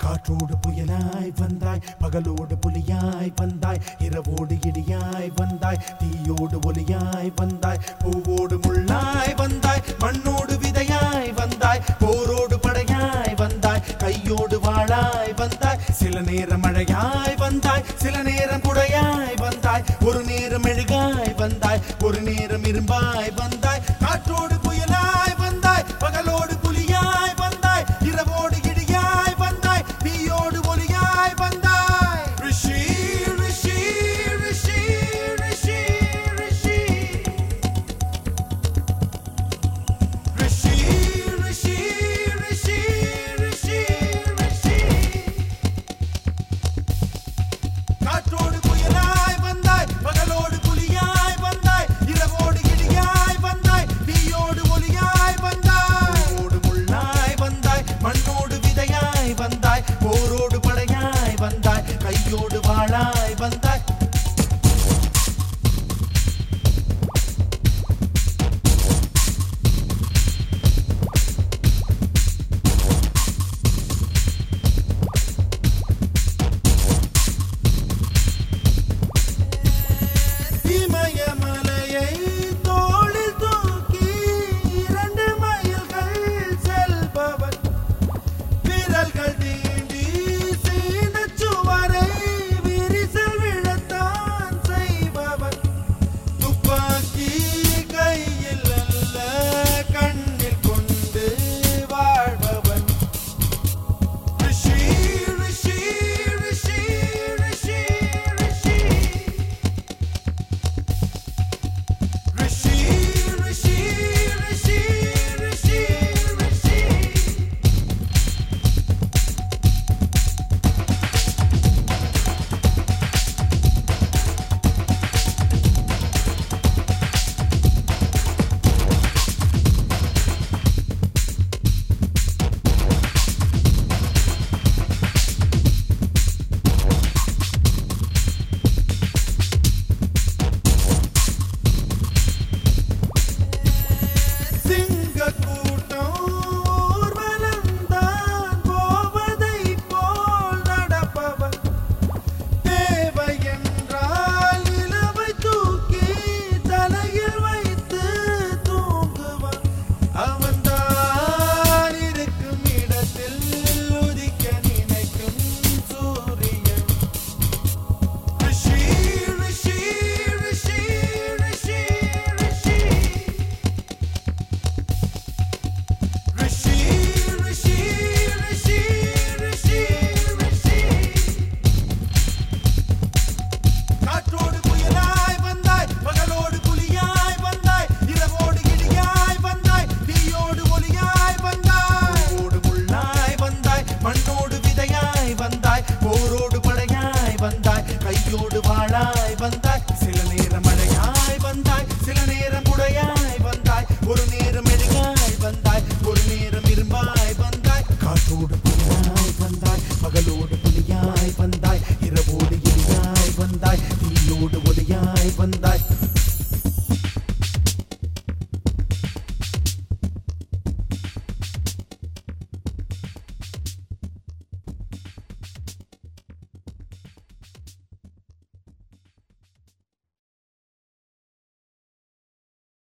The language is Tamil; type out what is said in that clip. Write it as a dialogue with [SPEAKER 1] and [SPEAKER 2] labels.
[SPEAKER 1] காற்றோடு புயலாய் வந்தாய், பகலோடு புலியாய் வந்தாய், இரவோடு இடியாய் வந்தாய், தீயோடு ஒலியாய் வந்தாய், பூவோடு முள்ளாய் வந்தாய், மண்ணோடு விதையாய் வந்தாய், போரோடு படையாய் வந்தாய், கையோடு வாழாய் வந்தாய், சில நேரம் மழையாய் வந்தாய், சில நேரம் குடையாய் வந்தாய், ஒரு நேரம் மெழுகாய் வந்தாய், ஒரு நேரம் இரும்பாய் வந்தாய்.